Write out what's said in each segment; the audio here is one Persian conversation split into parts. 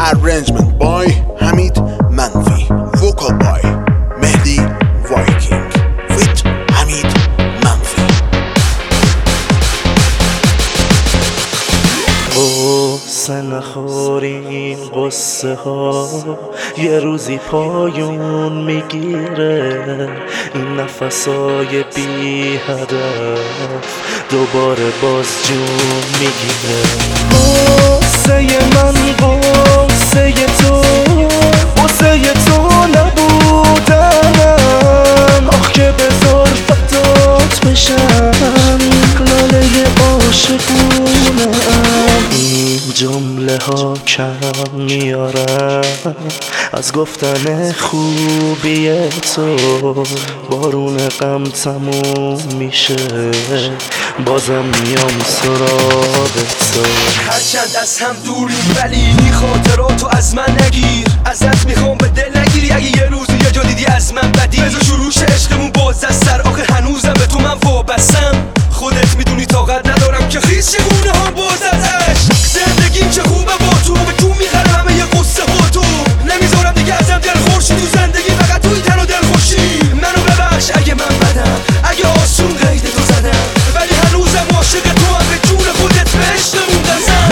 Arrangement by Hamid Manfi. Vocal by Mehdi Viking with Hamid Manfi. قصه نخورین قصه ها یه روزی پایون میگیره، این نفسای بی هدف دوباره باز جون میگیره. قصه من قصه تو، قصه تو نبودنم، آخ که بذار فدات بشم لاله عاشقونم. این جمله ها کم میارم از گفتن خوبی تو، بارون غم تموم میشه بازم میام سراغ تو. هرچند از هم دوریم ولی این خاطراتو از من نگیر، ازت میخوام به دل نگیری. اگه یه روزی یه جا دیدی از من بدی، بذار شروع شه عشقمون باز از سر. آخه هنوزم به تو من وابستم، خودت میدونی طاقت ندارم که خیس چگونه هم باز از عشق. زندگیم چه خوبه با تو، به تو میخرم همه یه قصه ها تو. نمیذارم دیگه ازم دل خورشی تو زندگی، فقط توی تن و دل خوشی. منو ببخش اگه من بدم، اگه آسون قید تو زدم، ولی هنوزم عاشق تو هم. به جون خودت به عشقمون دستم.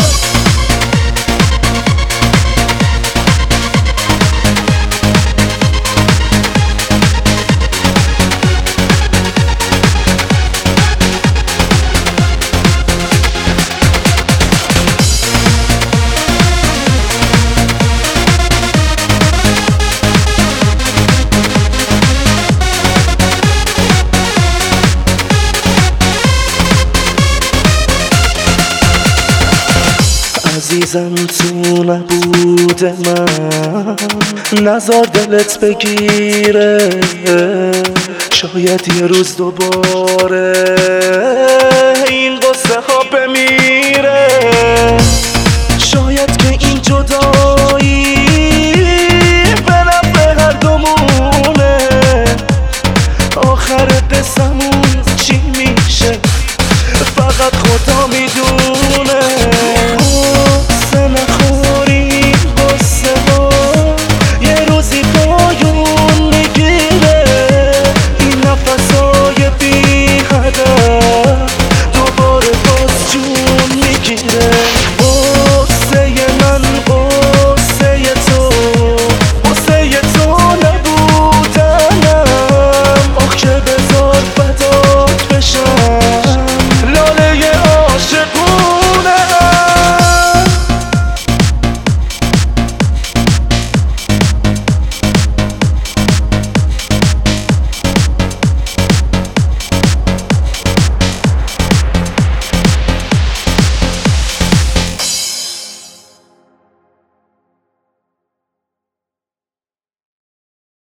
عزیزم تو نبود من نزار دلت بگیره، شاید یه روز دوباره